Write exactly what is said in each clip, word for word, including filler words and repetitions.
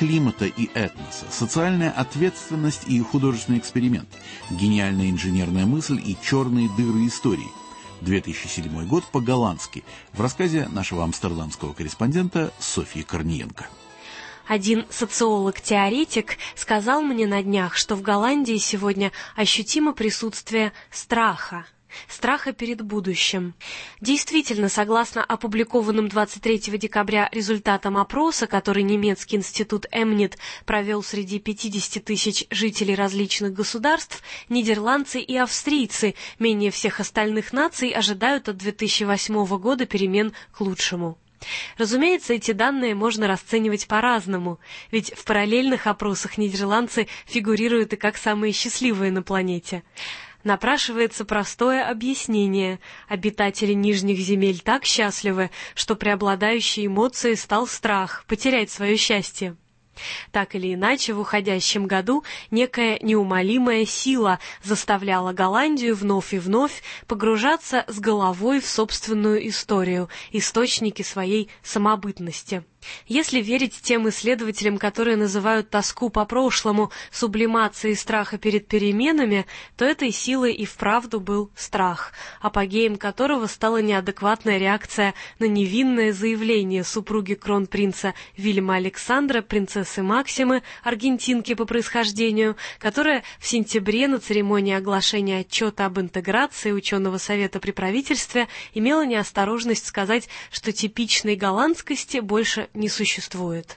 климата и этноса, социальная ответственность и художественный эксперимент, гениальная инженерная мысль и черные дыры истории. две тысячи седьмой год по-голландски, в рассказе нашего амстердамского корреспондента Софьи Корниенко. Один социолог-теоретик сказал мне на днях, что в Голландии сегодня ощутимо присутствие страха. Страха перед будущим. Действительно, согласно опубликованным двадцать третьего декабря результатам опроса, который немецкий институт Эмнит провел среди пятидесяти тысяч жителей различных государств, нидерландцы и австрийцы, менее всех остальных наций, ожидают от две тысячи восьмого года перемен к лучшему. Разумеется, эти данные можно расценивать по-разному, ведь в параллельных опросах нидерландцы фигурируют и как самые счастливые на планете. Напрашивается простое объяснение. Обитатели нижних земель так счастливы, что преобладающей эмоцией стал страх потерять свое счастье. Так или иначе, в уходящем году некая неумолимая сила заставляла Голландию вновь и вновь погружаться с головой в собственную историю, источники своей самобытности. Если верить тем исследователям, которые называют тоску по прошлому сублимацией страха перед переменами, то этой силой и вправду был страх, апогеем которого стала неадекватная реакция на невинное заявление супруги кронпринца Вильяма Александра, принцессы Максимы, аргентинки по происхождению, которая в сентябре на церемонии оглашения отчета об интеграции ученого совета при правительстве имела неосторожность сказать, что типичной голландскости больше не существует.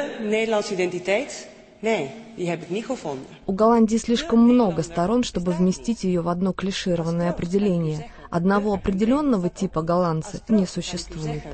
У Голландии слишком много сторон, чтобы вместить ее в одно клишированное определение. Одного определенного типа голландца не существует.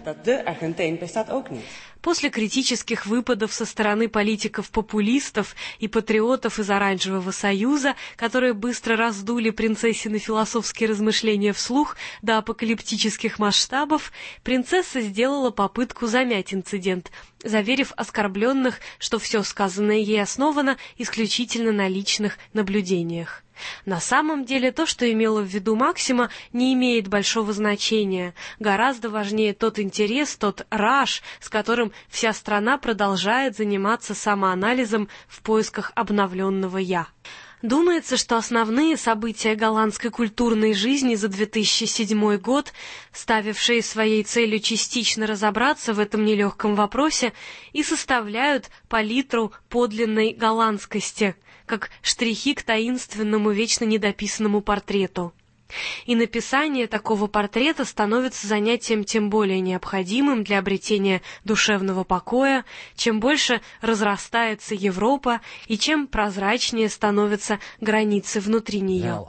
После критических выпадов со стороны политиков-популистов и патриотов из Оранжевого союза, которые быстро раздули принцессины философские размышления вслух до апокалиптических масштабов, принцесса сделала попытку замять инцидент, заверив оскорбленных, что все сказанное ей основано исключительно на личных наблюдениях. На самом деле то, что имела в виду Максима, не имеет большого значения. Гораздо важнее тот интерес, тот раж, с которым вся страна продолжает заниматься самоанализом в поисках обновленного «я». Думается, что основные события голландской культурной жизни за две тысячи седьмой год, ставившие своей целью частично разобраться в этом нелегком вопросе, и составляют палитру подлинной голландскости, как штрихи к таинственному, вечно недописанному портрету. И написание такого портрета становится занятием тем более необходимым для обретения душевного покоя, чем больше разрастается Европа и чем прозрачнее становятся границы внутри нее.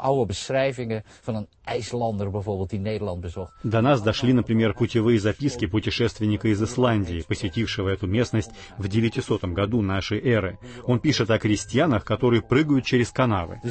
До нас дошли, например, путевые записки путешественника из Исландии, посетившего эту местность в девятисотом году нашей эры. Он пишет о крестьянах, которые прыгают через канавы.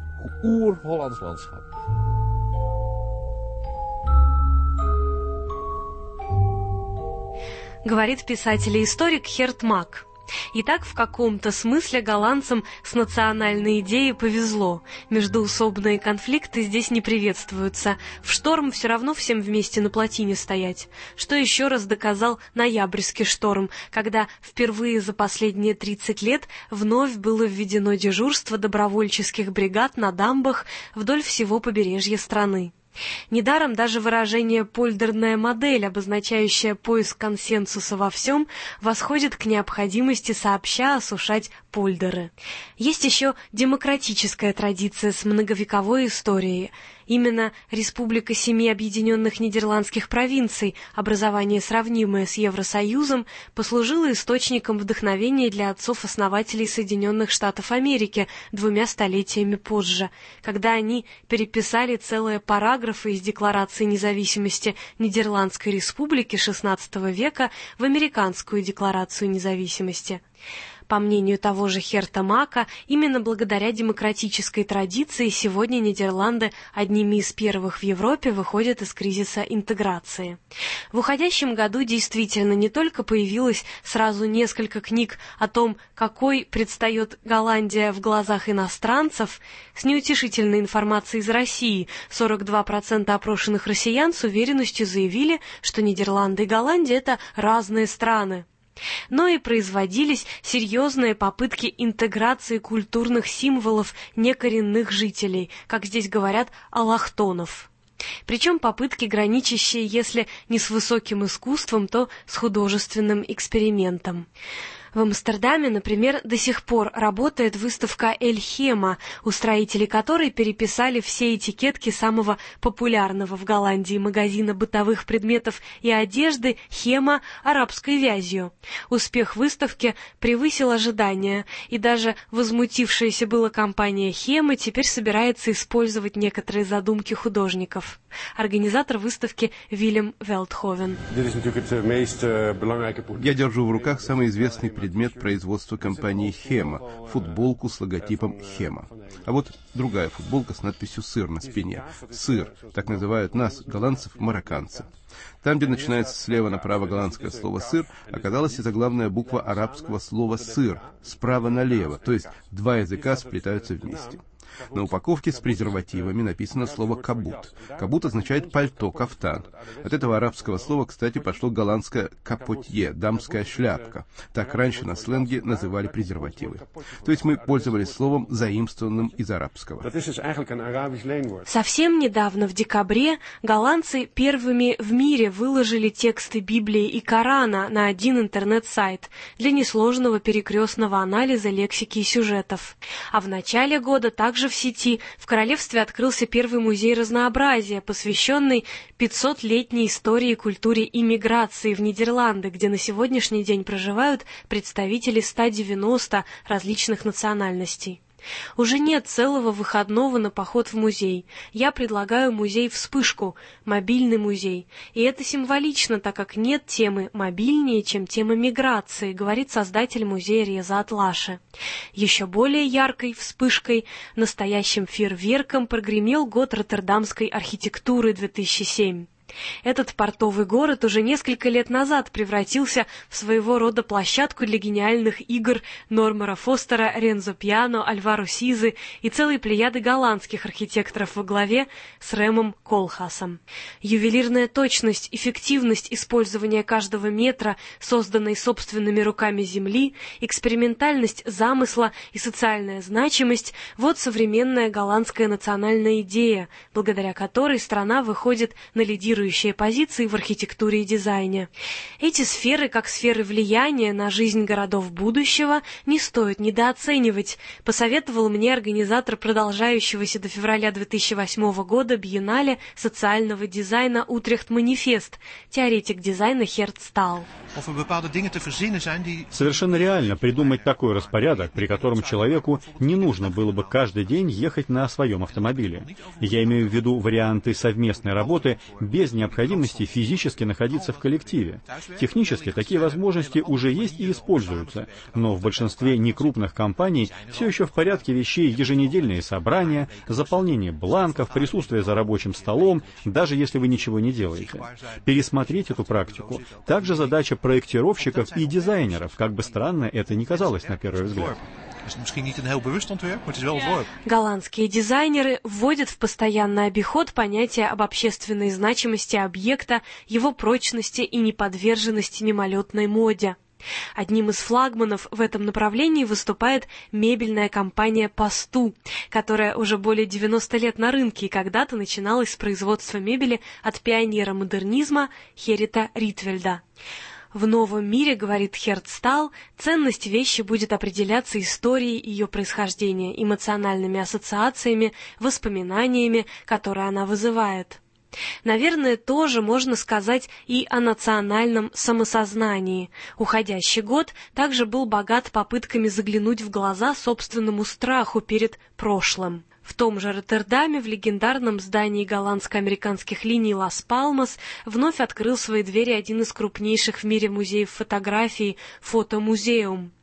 Говорит писатель и историк Херт Мак. Итак, в каком-то смысле голландцам с национальной идеей повезло. Междоусобные конфликты здесь не приветствуются. В шторм все равно всем вместе на плотине стоять. Что еще раз доказал ноябрьский шторм, когда впервые за последние тридцать лет вновь было введено дежурство добровольческих бригад на дамбах вдоль всего побережья страны. Недаром даже выражение «польдерная модель», обозначающее поиск консенсуса во всем, восходит к необходимости сообща осушать польдеры. Есть еще демократическая традиция с многовековой историей. Именно Республика Семи Объединенных Нидерландских Провинций, образование сравнимое с Евросоюзом, послужила источником вдохновения для отцов-основателей Соединенных Штатов Америки двумя столетиями позже, когда они переписали целые параграфы из Декларации независимости Нидерландской Республики шестнадцатого века в Американскую Декларацию независимости. По мнению того же Херта Мака, именно благодаря демократической традиции сегодня Нидерланды одними из первых в Европе выходят из кризиса интеграции. В уходящем году действительно не только появилось сразу несколько книг о том, какой предстает Голландия в глазах иностранцев, с неутешительной информацией из России. сорок два процента опрошенных россиян с уверенностью заявили, что Нидерланды и Голландия – это разные страны. Но и производились серьезные попытки интеграции культурных символов некоренных жителей, как здесь говорят, аллахтонов. Причем попытки, граничащие, если не с высоким искусством, то с художественным экспериментом. В Амстердаме, например, до сих пор работает выставка «Эль-Хема», устроители которой переписали все этикетки самого популярного в Голландии магазина бытовых предметов и одежды «Хема» арабской вязью. Успех выставки превысил ожидания, и даже возмутившаяся была компания «Хема» теперь собирается использовать некоторые задумки художников. Организатор выставки Вильям Велтховен. Я держу в руках самый известный предмет производства компании «Хема» — футболку с логотипом «Хема». А вот другая футболка с надписью «Сыр» на спине. «Сыр» — так называют нас, голландцев, марокканцы. Там, где начинается слева направо голландское слово «сыр», оказалась и заглавная буква арабского слова «сыр» справа налево, то есть два языка сплетаются вместе. На упаковке с презервативами написано слово «кабут». «Кабут» означает пальто, кафтан. От этого арабского слова, кстати, пошло голландское «капотье», дамская шляпка. Так раньше на сленге называли презервативы. То есть мы пользовались словом, заимствованным из арабского. Совсем недавно, в декабре, голландцы первыми в мире выложили тексты Библии и Корана на один интернет-сайт для несложного перекрестного анализа лексики и сюжетов. А в начале года также в сети в королевстве открылся первый музей разнообразия, посвященный пятисотлетней истории и культуре иммиграции в Нидерланды, где на сегодняшний день проживают представители ста девяноста различных национальностей. Уже нет целого выходного на поход в музей. Я предлагаю музей «Вспышку», мобильный музей. И это символично, так как нет темы мобильнее, чем тема миграции, говорит создатель музея Реза Атлаши. Еще более яркой вспышкой, настоящим фейерверком прогремел год роттердамской архитектуры две тысячи седьмой. Этот портовый город уже несколько лет назад превратился в своего рода площадку для гениальных игр Нормера Фостера, Рензо Пиано, Альваро Сизы и целой плеяды голландских архитекторов во главе с Рэмом Колхасом. Ювелирная точность, эффективность использования каждого метра, созданной собственными руками земли, экспериментальность замысла и социальная значимость – вот современная голландская национальная идея, благодаря которой страна выходит на лидирующие позиции в архитектуре и дизайне. Эти сферы, как сферы влияния на жизнь городов будущего, не стоит недооценивать, посоветовал мне организатор продолжающегося до февраля две тысячи восьмого года биеннале социального дизайна «Утрехт Манифест», теоретик дизайна Херт Стал. Совершенно реально придумать такой распорядок, при котором человеку не нужно было бы каждый день ехать на своем автомобиле. Я имею в виду варианты совместной работы без необходимости физически находиться в коллективе. Технически такие возможности уже есть и используются, но в большинстве некрупных компаний все еще в порядке вещей еженедельные собрания, заполнение бланков, присутствие за рабочим столом, даже если вы ничего не делаете. Пересмотреть эту практику – также задача проектировщиков и дизайнеров, как бы странно это ни казалось на первый взгляд. Голландские дизайнеры вводят в постоянный обиход понятие об общественной значимости объекта, его прочности и неподверженности мимолетной моде. Одним из флагманов в этом направлении выступает мебельная компания «Посту», которая уже более девяноста лет на рынке и когда-то начиналась с производства мебели от пионера модернизма Херита Ритвельда. В новом мире, говорит Херт Стал, ценность вещи будет определяться историей ее происхождения, эмоциональными ассоциациями, воспоминаниями, которые она вызывает. Наверное, тоже можно сказать и о национальном самосознании. Уходящий год также был богат попытками заглянуть в глаза собственному страху перед прошлым. В том же Роттердаме в легендарном здании голландско-американских линий Лас-Палмас вновь открыл свои двери один из крупнейших в мире музеев фотографии «Фотомузеум».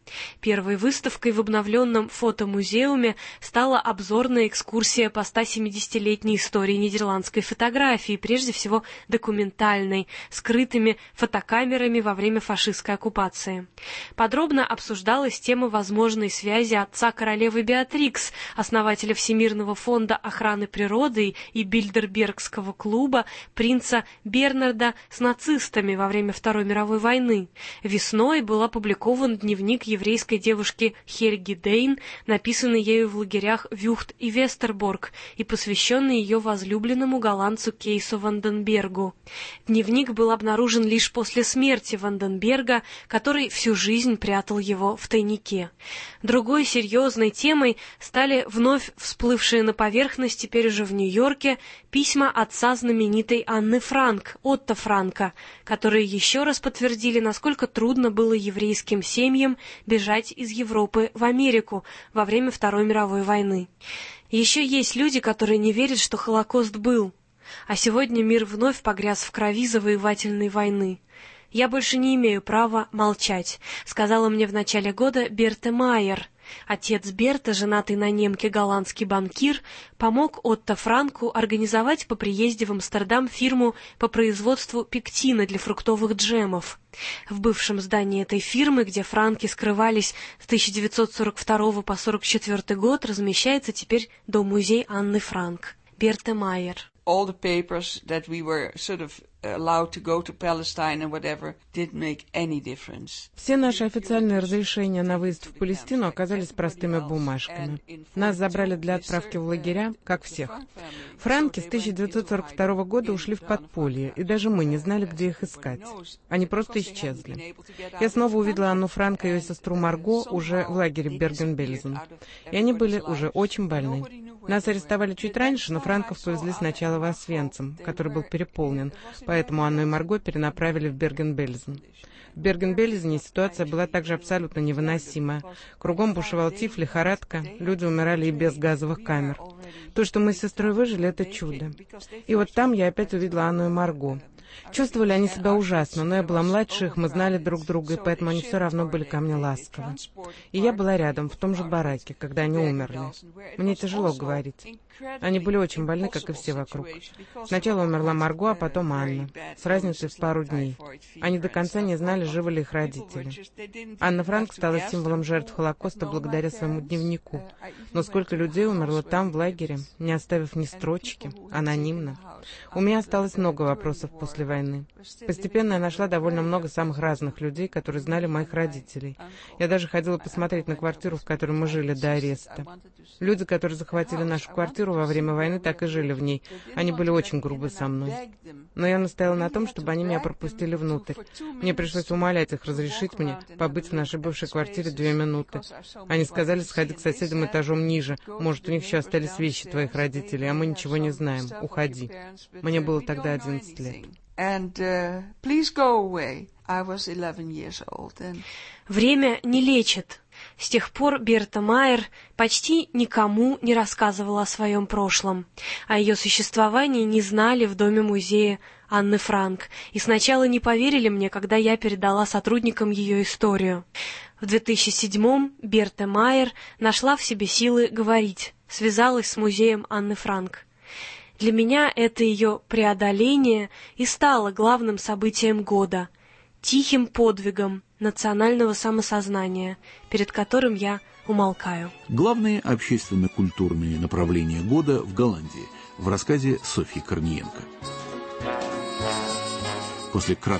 Первой выставкой в обновленном фотомузеуме стала обзорная экскурсия по ста семидесятилетней истории нидерландской фотографии, прежде всего документальной, скрытыми фотокамерами во время фашистской оккупации. Подробно обсуждалась тема возможной связи отца королевы Беатрикс, основателя Всемирного фонда охраны природы и Бильдербергского клуба, принца Бернарда, с нацистами во время Второй мировой войны. Весной был опубликован дневник еврейской девушки Хельги Дейн, написанный ею в лагерях Вюхт и Вестерборг и посвященный ее возлюбленному голландцу Кейсу Ванденбергу. Дневник был обнаружен лишь после смерти Ванденберга, который всю жизнь прятал его в тайнике. Другой серьезной темой стали вновь всплывшие на поверхность теперь уже в Нью-Йорке письма отца знаменитой Анны Франк, Отто Франка, которые еще раз подтвердили, насколько трудно было еврейским семьям бежать из Европы в Америку во время Второй мировой войны. Еще есть люди, которые не верят, что Холокост был, а сегодня мир вновь погряз в крови завоевательной войны. «Я больше не имею права молчать», — сказала мне в начале года Берте Майер. Отец Берта, женатый на немке голландский банкир, помог Отто Франку организовать по приезде в Амстердам фирму по производству пектина для фруктовых джемов. В бывшем здании этой фирмы, где франки скрывались с тысяча девятьсот сорок второго по сорок четвёртый год, размещается теперь дом-музей Анны Франк. Берте Майер. All the papers that we were sort of allowed to go to Palestine and whatever didn't make any difference. Все наши официальные разрешения на выезд в Палестину оказались простыми бумажками. Нас забрали для отправки в лагеря, как всех. Франки с тысяча девятьсот сорок второго года ушли в подполье, и даже мы не знали, где их искать. Они просто исчезли. Я снова увидела Анну Франк и ее сестру Марго уже в лагере Берген-Бельзен. И они были уже очень больны. Нас арестовали чуть раньше, но Франков повезли сначала в Освенцим, который был переполнен, поэтому Анну и Марго перенаправили в Берген-Бельзен. В Берген-Бельзене ситуация была также абсолютно невыносимая. Кругом бушевал тиф, лихорадка, люди умирали и без газовых камер. То, что мы с сестрой выжили, это чудо. И вот там я опять увидела Анну и Марго. Чувствовали они себя ужасно, но я была младше их, мы знали друг друга, и поэтому они все равно были ко мне ласковы. И я была рядом, в том же бараке, когда они умерли. Мне тяжело говорить. Они были очень больны, как и все вокруг. Сначала умерла Марго, а потом Анна, с разницей в пару дней. Они до конца не знали, живы ли их родители. Анна Франк стала символом жертв Холокоста благодаря своему дневнику. Но сколько людей умерло там, в лагере, не оставив ни строчки, анонимно. У меня осталось много вопросов после войны. Постепенно я нашла довольно много самых разных людей, которые знали моих родителей. Я даже ходила посмотреть на квартиру, в которой мы жили до ареста. Люди, которые захватили нашу квартиру во время войны, так и жили в ней. Они были очень грубы со мной. Но я настояла на том, чтобы они меня пропустили внутрь. Мне пришлось умолять их разрешить мне побыть в нашей бывшей квартире две минуты. Они сказали, сходи к соседям этажом ниже. Может, у них еще остались вещи твоих родителей, а мы ничего не знаем. Уходи. Мне было тогда одиннадцать лет. And, uh, please go away. I was eleven years old then. Время не лечит. С тех пор Берта Майер почти никому не рассказывала о своем прошлом. О ее существовании не знали в доме-музее Анны Франк, и сначала не поверили мне, когда я передала сотрудникам ее историю. В две тысячи седьмом Берта Майер нашла в себе силы говорить, связалась с музеем Анны Франк. Для меня это ее преодоление и стало главным событием года, тихим подвигом национального самосознания, перед которым я умолкаю. Главные общественно-культурные направления года в Голландии в рассказе Софьи Корниенко. После краткого